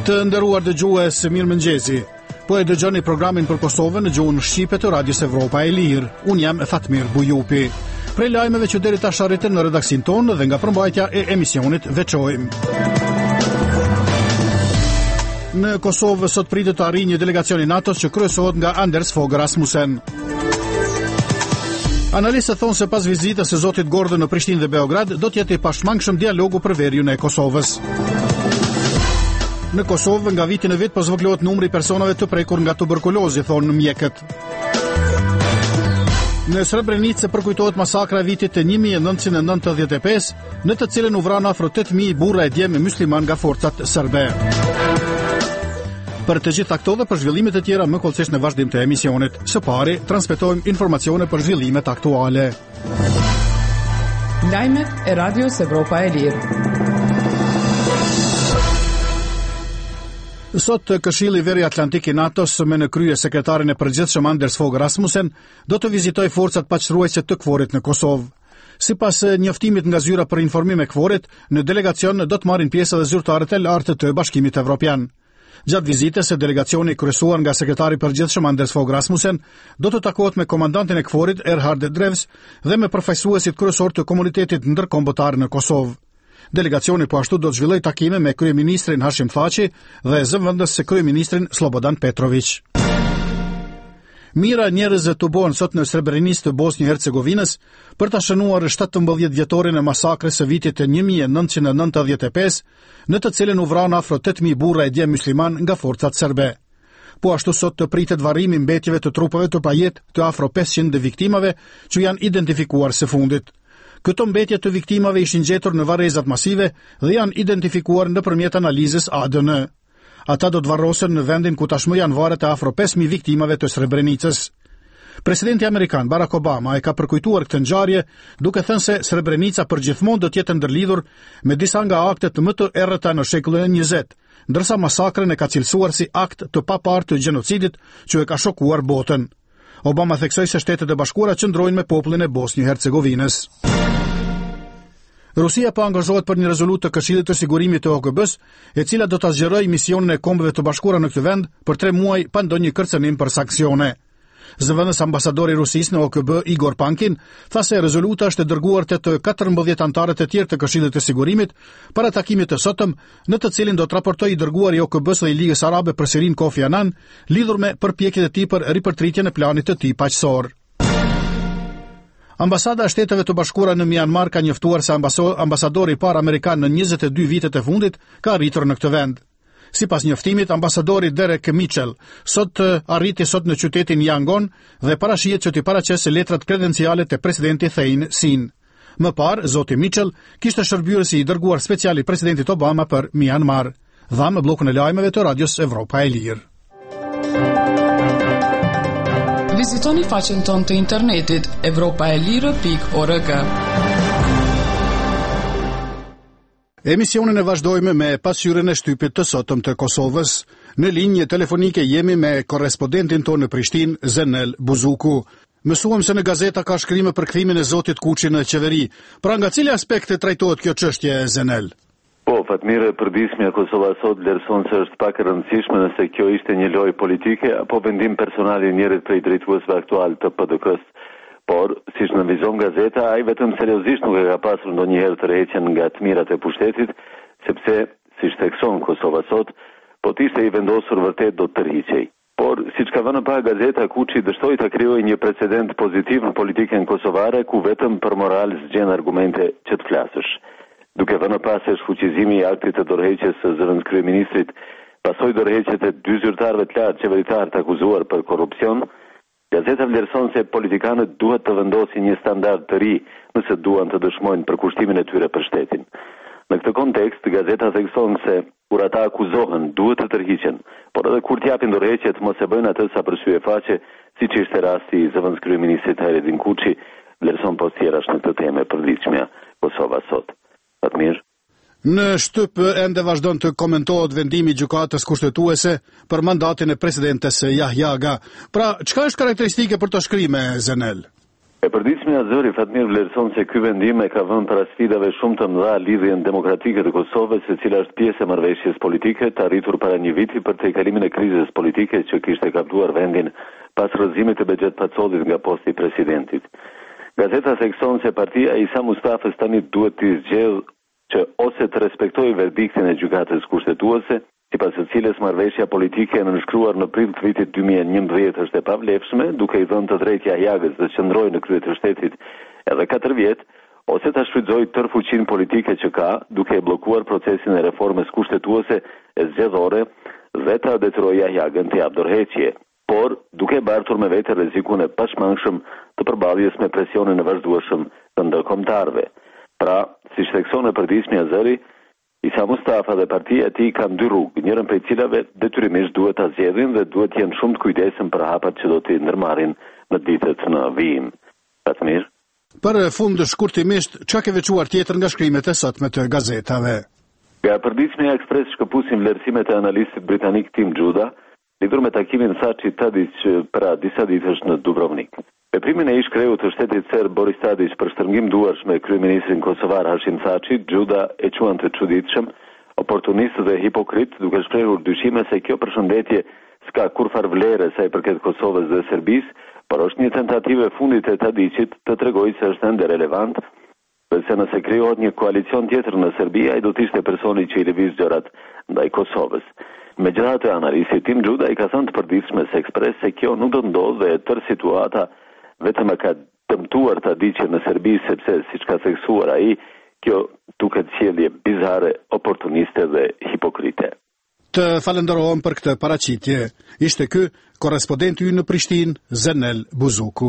Të nderuar dëgjues, mirëmëngjesi. Po e dëgjoni programin për Kosovën në gjuhën shqipe të Radios Evropa e Lirë. Unë jam Fatmir Bujupi. Prej lajmeve që deri tash arritën në redaksin tonë dhe nga përmbajtja e emisionit veçojmë. Në Kosovë sot pritet të arrijë një delegacion i NATO-s që kryesohet nga Anders Fogh Rasmussen. Analistët thonë se pas vizitës së zotit Gordon në Prishtinë dhe Beograd do të jetë i pashmangshëm dialogu për verjen e Kosovës. Në Kosovë nga viti në vit po zvogëlohet numri i personave të prekur nga tuberkulozi, thonë mjekët. Në Srebrenicë përkujtohet masakra e vitit të 1995, në të cilën u vranë afro 8.000 burra e djemë musliman nga forcat serbe. Për të gjitha këto dhe për zhvillimet e tjera më kollësisht në vazhdim të emisionit. Së pari, transmetojmë informacione për zhvillimet aktuale. Lajmet e Radios Evropa e Lirë. Sot Këshilli Veri Atlantik i NATO-s me në krye sekretarin e përgjithshëm Anders Fogh Rasmussen do të vizitojë forcat paqëruese të KFOR-it në Kosovë. Sipas njoftimit nga zyra për informim e KFOR-it, në delegacion do të marrin pjesë edhe zyrtarët e lartë të Bashkimit Evropian. Gjatë vizitës, delegacioni kryesuar nga sekretari i përgjithshëm Anders Fogh Rasmussen do të takohet me komandantin e KFOR-it Erhard Drevs dhe me përfaqësuesit kryesor të komunitetit ndërkombëtar në Kosovë. Delegacioni po ashtu do të zhvillojë takime me kryeministrin Hashim Thaçi dhe zëvendës së kryeministrin Slobodan Petrović. Mira njerëz të tubohen sot në Srebrenicë të Bosnjë-Hercegovinës për ta shënuar 17 vjetorin e masakrës së vitit të 1995, në të cilën u vranë afro 8.000 burra e djemë musliman nga forcat serbe. Po ashtu sot të pritet varrimi mbetjeve të trupave të pajet të afro 500 viktimave që janë identifikuar së fundit. Këto mbetje të viktimave ishin gjetur në varrezat masive dhe janë identifikuar nëpërmjet analizës ADN. Ata do të varrosen në vendin ku tashmë janë varet e afro 5.000 viktimave të Srebrenicës. Presidenti amerikan Barack Obama e ka përkujtuar këtë ngjarje duke thënë se Srebrenica përgjithmonë do të jetë ndërlidhur me disa nga aktet më të errëta në shekullin e 20, ndërsa masakrën e ka cilësuar si akt të paparë të gjenocidit që e ka shokuar botën. Obama theksoi se Shtetet e Bashkuara qëndrojnë me popullin e Bosnjë-Hercegovinës. Rusia po angazhohet për një rezolutë të Këshillit të Sigurimit të OKB-s, e cila do ta zgjerojë misionin e Kombeve të Bashkuara në këtë vend për 3 muaj pa ndonjë kërcënim për sanksione. Zëvendës ambasadori i Rusisë në OKB Igor Pankin tha se rezoluta është e dërguar te të 14 anëtarët e tjerë të Këshillit të Sigurimit para takimit të sotëm, në të cilin do të raportojë i dërguari i OKB-s dhe i Ligës Arabe përsërin Kofi Annan, lidhur me përpjekjet e tij për ripërtritjen e planit të tij paqësor. Ambasada e Shteteve të Bashkuara në Myanmar ka njoftuar se ambasadori i parë amerikan në 22 vitet e fundit ka arritur në këtë vend. Sipas njoftimit, ambasadori Derek Mitchell arriti sot në qytetin Yangon dhe parashihet që t'i paraqesë letrat kredenciale të presidentit Thein Sein. Më parë, zoti Mitchell kishte shërbyer si i dërguar special i presidentit Obama për Myanmar. Dhamë bllokun e lajmeve të Radios Evropa e Lirë. Vizitoni faqen tonë të internetit europaelire.org. Emisionin e vazhdojmë me pasqyrën e shtypit të sotëm të Kosovës. Në linjë telefonike jemi me korrespondentin tonë në Prishtinë, Zenel Buzuku. Mësuam se në gazeta ka shkrime për kthimin e zotit Kuçi në qeveri. Pra nga cili aspekte trajtohet kjo çështje, Zenel? Po, Fatmire, përdismja Kosova sot vlerëson se është pak e rëndësishme nëse kjo ishte një lojë politike apo vendim personal i njerit prej drejtuesve aktual të PDK-s. Por, siç nënvizon gazeta, ai vetëm seriozisht nuk e ka pasur ndonjëherë tërheqjen nga të mirat e pushtetit, sepse, siç thekson Kosova sot, po të ishte i vendosur vërtet do të tërhiqej. Por, siç ka vënë pa gazeta, Kuçi dështoi ta krijojë një precedent pozitiv në politikën kosovare ku vetëm për moral zgjen argumente që të flasësh. Duke vënë pas se shfuqizimi i aktit të dorëheqjes së zëvendës kryeministrit, pasoi dorëheqjet e 2 zyrtarëve të lartë qeveritar të akuzuar për korrupsion, gazeta vlerëson se politikanët duhet të vendosin një standard të ri nëse duan të dëshmojnë për kushtimin e tyre për shtetin. Në këtë kontekst, gazeta thekson se kur ata akuzohen duhet të tërhiqen, por edhe kur t'japin dorëheqjet mos e bëjnë atë sa për sy e faqe, siç ishte rasti i zëvendës kryeministrit Hairedin Kuçi, vlerëson post tjerash në këtë temë përditshme Kosova sot. Fatmir. Në shtyp ende vazhdon të komentohet vendimi i gjykatës kushtetuese për mandatin e presidentes Yahyaga. Pra, çka është karakteristike për të shkrime, Zenel? Përditshmi i Azëri Fatmir vlerëson se ky vendim e ka vënë para sfidave shumë të mëdha lidhjen demokratike të Kosovës, e cila është pjesë e marrëveshjes politike të arritur para një viti për tejkalimin e krizës politike që kishte kapluar vendin pas rrëzimit të Bexhet Pacollit nga posti i presidentit. Gazeta thekson se partia e Isa Mustafës tani duhet të zgjedhë që ose të respektojë verdiktin e gjykatës kushtetuese, sipas së cilës marrëveshja politike e nënshkruar në prill të vitit 2011 është e pavlefshme, duke i dhënë të drejtë Jahjagës të qëndrojë në krye të shtetit edhe 4 vjet, ose ta shfrytëzojë tërë fuqinë politike që ka, duke e bllokuar procesin e reformës kushtetuese e zgjedhore dhe ta detyrojë Jahjagën të japë dorëheqje, por duke bartur me vete rrezikun e pashmangshëm të përballjes me presionin e vazhdueshëm të ndërkombëtarëve. Pra, siç thekson e Përditshmi i Azëri, Isa Mustafa dhe partia e tij kanë 2 rrugë, njërin prej cilave detyrimisht duhet ta zgjedhin dhe duhet të jenë shumë të kujdesshëm për hapat që do t'i ndërmarrin në ditët në vijim. Fatmir. Për fund shkurtimisht, çka ke veçuar tjetër nga shkrimet e sotme të gazetave? Nga Përditshmi Express shkëpusin vlerësimet e analistit britanik Tim Juda, lidhur me takimin Thaçi Tadić para disa ditësh në Dubrovnik. Veprimin e ish-kreut të shtetit serb Boris Tadić për shtërngim duarsh me kryeministrin kosovar Hashim Thaçi, Juda e quan të çuditshëm, oportunist dhe hipokrit, duke shprehur dyshime se kjo përshëndetje s'ka kurfar vlere sa i përket Kosovës dhe Serbisë, por është një tentativë e fundit e Tadićit të tregojë se është ende relevant, dhe se nëse krijohet një koalicion tjetër në Serbi, ai do të ishte personi që i lëviz gjërat ndaj Kosovës. Megjithatë, analisti Tim Juda i ka thënë të Përditshmes Express se kjo nuk do të ndodhë dhe tërë situata vetëm e ka dëmtuar Tadićin në Serbi, sepse siç ka theksuar ai, kjo duket sjellje bizare, oportuniste dhe hipokrite. Të falenderojmë për këtë paraqitje. Ishte ky korrespondenti ynë në Prishtinë, Zenel Buzuku.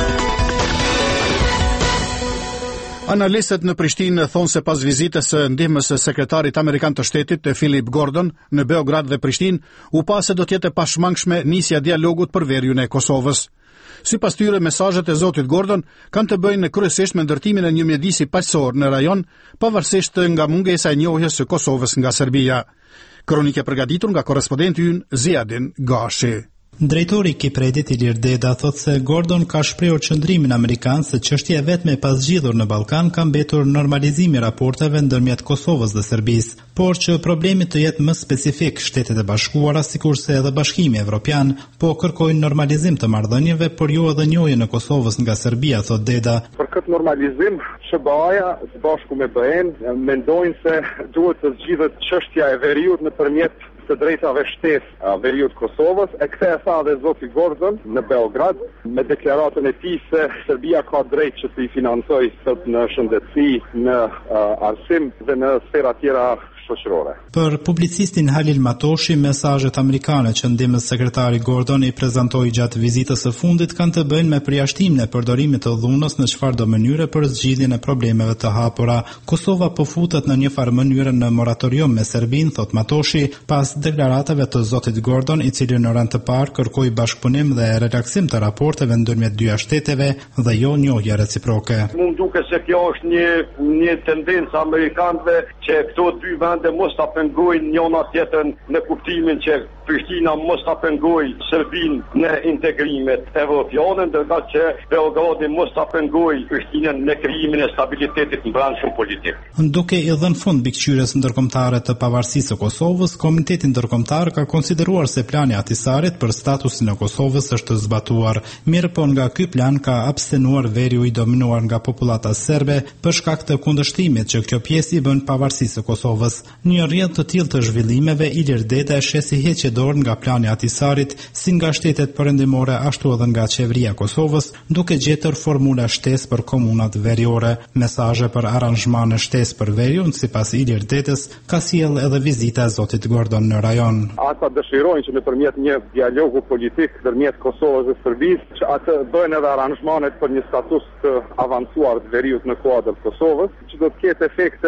Analistët në Prishtinë thonë se pas vizitës së ndihmës së sekretarit amerikan të shtetit, Philip Gordon, në Beograd dhe Prishtinë, u pa se do të jetë e pashmangshme nisja e dialogut për verjun e Kosovës. Sipas tyre, mesazhet e zotit Gordon kanë të bëjnë kryesisht me ndërtimin e një mjedisi paqësor në rajon, pavarësisht nga mungesa e njohjes së Kosovës nga Serbia. Kronike përgatitur nga korrespondenti ynë Ziadin Gashi. Drejtori i Kipredit Ilir Deda thot se Gordon ka shprehur qëndrimin amerikan se çështja e vetme e paszgjidhur në Ballkan ka mbetur normalizimi i raporteve ndërmjet Kosovës dhe Serbisë, por që problemi të jetë më specifik, Shtetet e Bashkuara sikurse edhe Bashkimi Evropian po kërkojnë normalizim të marrëdhënieve, por jo edhe njohjen e Kosovës nga Serbia, thot Deda. Për këtë normalizim, SBA-ja së bashku me BE-n mendojnë se duhet të zgjidhet çështja e veriut nëpërmjet të drejtave shtesë veriut Kosovës, e këtë e tha dhe zoti Gordon në Beograd, me deklaratën e tij se Serbia ka drejt që të i financojë sot në shëndetësi, në arsim dhe në sfera tjera shoqërore. Për publicistin Halil Matoshi, mesazhet amerikane që ndihmës sekretari Gordon i prezantoi gjatë vizitës së fundit kanë të bëjnë me përjashtimin e përdorimit të dhunës në çfarëdo mënyre për zgjidhjen e problemeve të hapura. Kosova po futet në një farë mënyrë në moratorium me Serbinë, thot Matoshi, pas deklaratave të zotit Gordon, i cili në rand të parë kërkoi bashkëpunim dhe relaksim të raporteve ndërmjet dyja shteteve dhe jo njohje reciproke. Mund duket se kjo është një tendencë amerikanëve që këto dy vende mos ta pengojnë njëna tjetrën në kuptimin që Prishtina mos ta pengojë Serbinë në integrimet evropiane, ndërsa që Beogradi mos ta pengojë Prishtinën në krijimin e stabilitetit në brendshëm politik. Duke i dhënë fund mbikëqyrjes ndërkombëtare të pavarësisë së Kosovës, Komiteti Ndërkombëtar ka konsideruar se plani Ahtisarit për statusin e Kosovës është zbatuar. Mirëpo nga ky plan ka abstenuar veriu i dominuar nga popullata serbe për shkak të kundërshtimit që kjo pjesë i bën pavarësisë së Kosovës. Një rrjedh të tillë të zhvillimeve Ilir Deda e sheh si heqje dorë nga plani Ahtisarit, si nga shtetet perëndimore ashtu edhe nga qeveria e Kosovës, duke gjetur formula shtesë për komunat veriore. Mesazhe për aranzhmane shtesë për veriun, sipas Ilir Dedës, ka sjell edhe vizita e zotit Gordon në rajon. Ata dëshirojnë që nëpërmjet një dialogu politik ndërmjet Kosovës dhe Serbisë, që atë bëjnë edhe aranzhmanet për një status të avancuar të veriut në kuadër Kosovës, që do të ketë efekte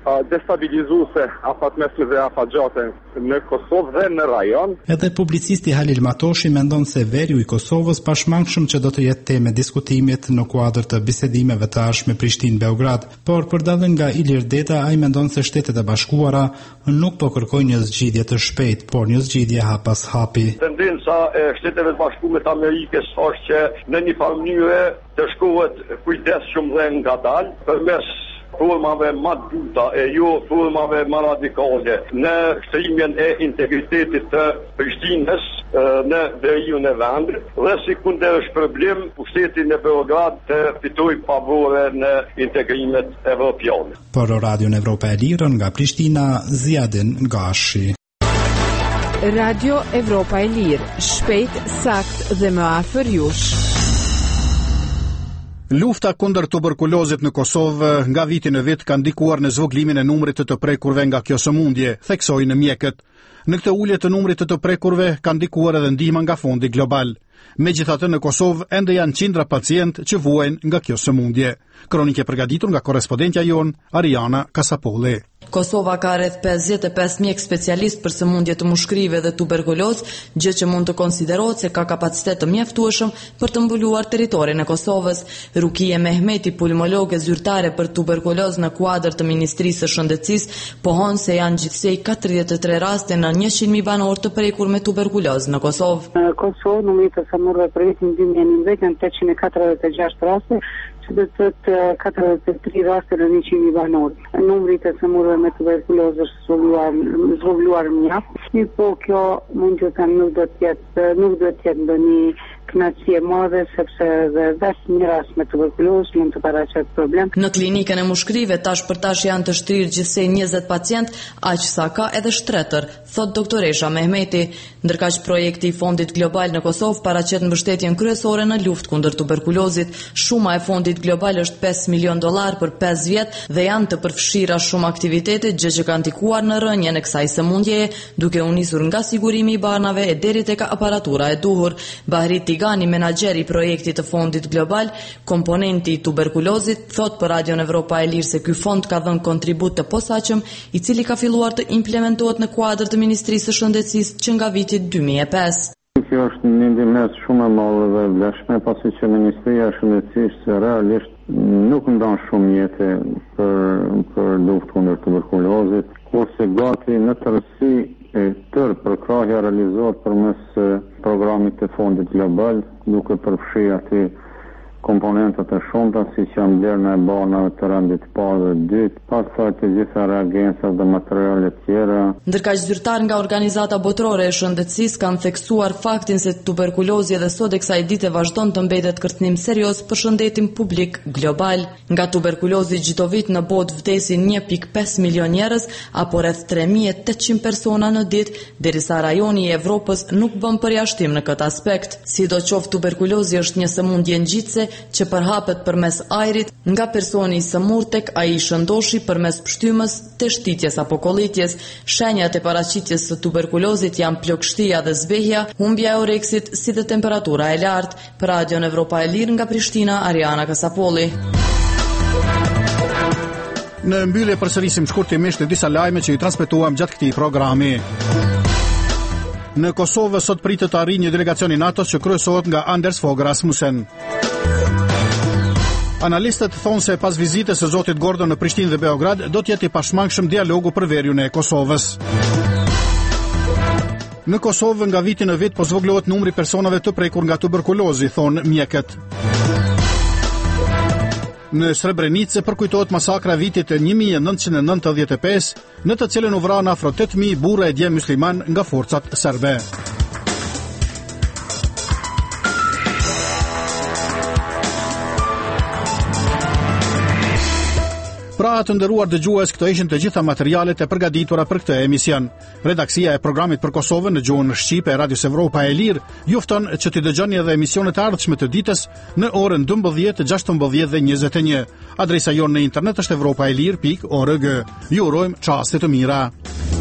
destabilizuese afatmesme dhe afatgjate në Kosovë dhe në rajon. Edhe publicisti Halil Matoshi mendon se veriu i Kosovës pashmangshëm që do të jetë temë diskutimit në kuadër të bisedimeve të ardhshme Prishtinë-Beograd, por përdallën nga Ilir Deta, ai mendon se Shtetet e Bashkuara nuk po kërkojnë një zgjidhje të shpejtë, por një zgjidhje hap pas hapi. Tendenca e Shteteve të Bashkuara të Amerikës është që në një farë mënyrë të shkohet kujdesshëm dhe ngadalë përmes formave më të buta e jo formave më radikale në shtrimin e integritetit të Prishtinës në veriun e vendit dhe si kundër shpërblim pushteti në Beograd të fitoj favore në integrimet evropiane. Për Radion Evropa e Lirë nga Prishtina, Ziadin Gashi. Radio Evropa e Lirë, shpejt, sakt dhe më afër jush. Lufta kundër tuberkulozit në Kosovë nga viti në vit ka ndikuar në zvoglimin e numrit të prekurve nga kjo sëmundje, theksojnë mjekët. Në këtë ulje të numrit të prekurve ka ndikuar edhe ndihma nga Fondi Global. Megjithatë në Kosovë ende janë qindra pacientë që vuajnë nga kjo sëmundje. Kronike përgatitur nga korrespondentja jon Ariana Kasapolli. Kosova ka rreth 55 mjek specialist për sëmundje të mushkrive dhe tuberkuloz, gjë që mund të konsiderohet se ka kapacitet të mjaftueshëm për të mbuluar territorin e Kosovës. Rukie Mehmeti, pulmologe zyrtare për tuberkuloz në kuadër të Ministrisë së Shëndetësisë, pohon se janë gjithsej 43 raste në 100.000 banor të prekur me tuberkuloz në Kosovë. Në Kosovë numri të sëmurëve për vitin 2019 janë 846 raste, që do të thotë 43 raste në 100.000 banor. Numri të sëmurëve me tuberkulozë është zvogluar mjaft. Po kjo mund të them nuk do të jetë ndonjë knatësie madhe, sepse dhe vetëm një rast me tuberkulozë mund të paraqet problem. Në klinikën e mushkrive tash për tash janë të shtrirë gjithsej 20 pacient, aq sa ka edhe shtretër, thot doktoresha Mehmeti. Ndërkaq projekti i Fondit Global në Kosovë paraqet mbështetjen kryesore në luftë kundër tuberkulozit. Shuma e Fondit Global është $5 milion për 5 vjet dhe janë të përfshira shumë aktivitete, gjë që ka ndikuar në rënjen e kësaj sëmundjeje, duke u nisur nga sigurimi i banave e deri tek aparatura e duhur. Bahri Tigani, menaxher i projektit të Fondit Global, komponenti i tuberkulozit, thot për Radion Evropa e Lirë se ky fond ka dhënë kontribut të posaçëm, i cili ka filluar të implementohet në kuadër të Ministrisë së Shëndetësisë që nga viti 2005. Kjo është një ndihmë shumë e madhe dhe vlefshme, pasi që Ministria e Shëndetësisë realisht nuk ndon shumë jetë për luftë kundër tuberkulozit, kurse gati në tërësi e tërë përkrahja realizohet përmes programit të Fondit Global, duke përfshirë aty komponentët e shumta, si që janë blerë në banave të rendit parë dhe dytë, pastaj të gjitha reagensat dhe materialet tjera. Ndërkaq zyrtar nga Organizata Botërore e Shëndetësisë kanë theksuar faktin se tuberkulozi edhe sot e kësaj dite vazhdon të mbetet kërcënim serioz për shëndetin publik global. Nga tuberkulozi çdo vit në botë vdesin 1.5 milion njerëz apo rreth 3.800 persona në ditë, derisa rajoni i Evropës nuk bën përjashtim në këtë aspekt. Sidoqoftë tuberkulozi është një sëmundje ngjitse që përhapet përmes ajrit nga personi i sëmur tek ai i shëndoshi përmes pshtymës, të shtitjes apo kollitjes. Shenjat e paraqitjes së tuberkulozit janë plogështia dhe zbehja, humbja e oreksit si dhe temperatura e lartë. Për Radion Evropa e Lirë nga Prishtina, Ariana Kasapolli. Në mbyllje përsërisim shkurtimisht disa lajme që i transmetuam gjatë këtij programi. Në Kosovë sot pritet të arrijë një delegacion i NATO-s që kryesohet nga Anders Fogh Rasmussen. Analistët thonë se pas vizitës së zotit Gordon në Prishtinë dhe Beograd do të jetë i pashmangshëm dialogu për veriun e Kosovës. Në Kosovë nga viti në vit po zvoglohet numri personave të prekur nga tuberkulozi, thonë mjekët. Në Srebrenice përkujtohet masakra vitit 1995, në të cilën u vranë afro 8.000 burra e djem musliman nga forcat serbe. Pra të nderuar dëgjues, këto ishin të gjitha materialet e përgatitura për këtë emision. Redaksia e programit për Kosovën në gjuhën shqipe e Radios Evropa e Lirë ju fton që të dëgjoni edhe emisionet e ardhshme të ditës në orën 12, 16 dhe 21. Adresa jonë në internet është europaelir.org. Ju urojmë çaste të mira.